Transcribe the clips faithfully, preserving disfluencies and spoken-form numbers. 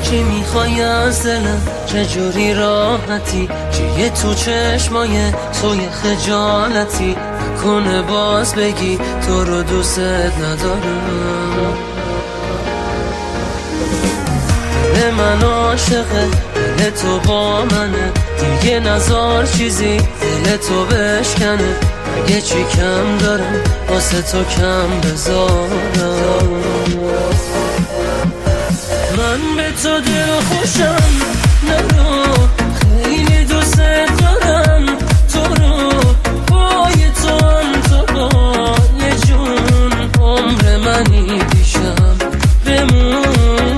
چی میخوای از دلم، چجوری راحتی، چیه تو چشمای توی خجالتی، نکنه باز بگی تو رو دوست ندارم. دل من عاشقه، دل تو با منه، دیگه نزار چیزی دل تو بشکنه. اگه چی کم دارم واسه تو کم بذارم. من به تو دل خوشم نرو، خیلی دوست دارم تو رو، پای تو هم تو با یه جون عمر منی پیشم بمون.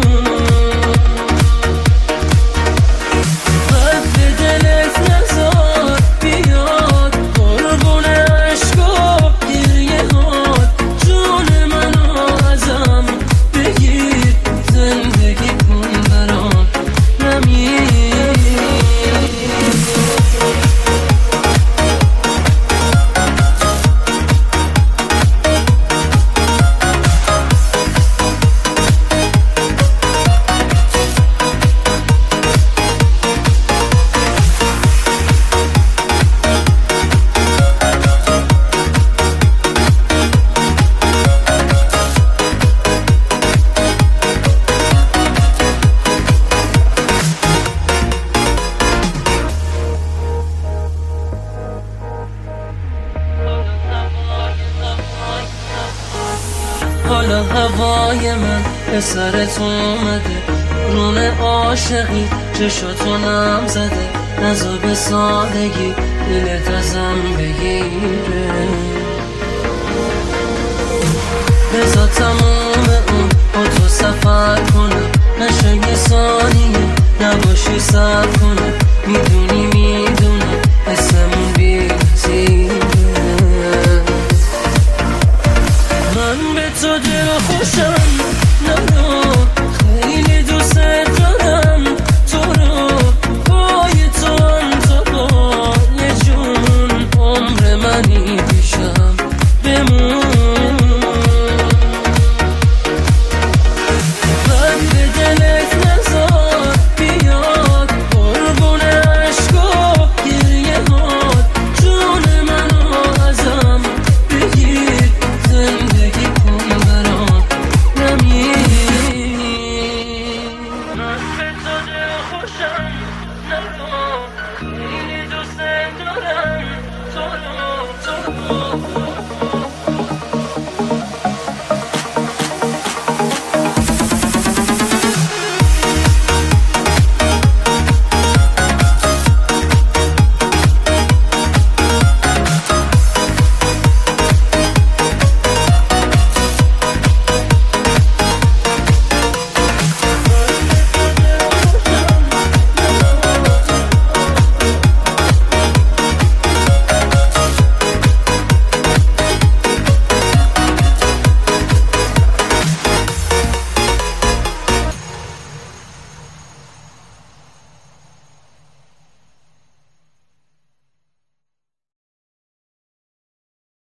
حالا هوای من به سرت اومده، رونه عاشقی چشاتو نم زده، نزا به سادگی دلت ازم بگیره. بذار تموم